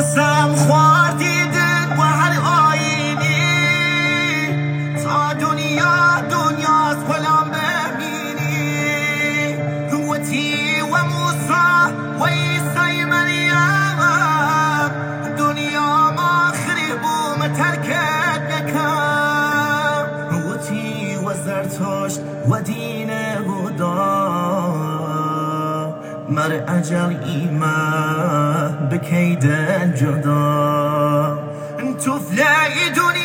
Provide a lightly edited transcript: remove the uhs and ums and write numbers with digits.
سم خواردیدت با هر آینی تا دنیاست بلام ببینی قوتی و موسا و عیسی مریم دنیا ما خریبو مترکت نکم قوتی و زرتشت و دین هدا مر اجل ایمه بکیدن جدا تو فلای دنیا